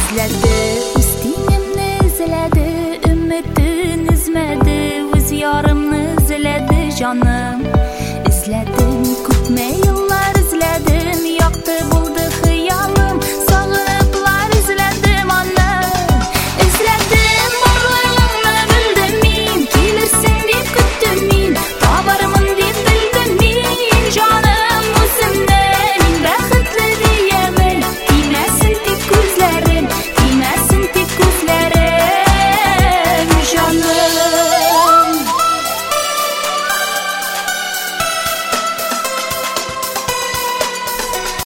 izledi, ustingimni izladi, umidini izmadi, o'z yorimni izladi, jonim izladi.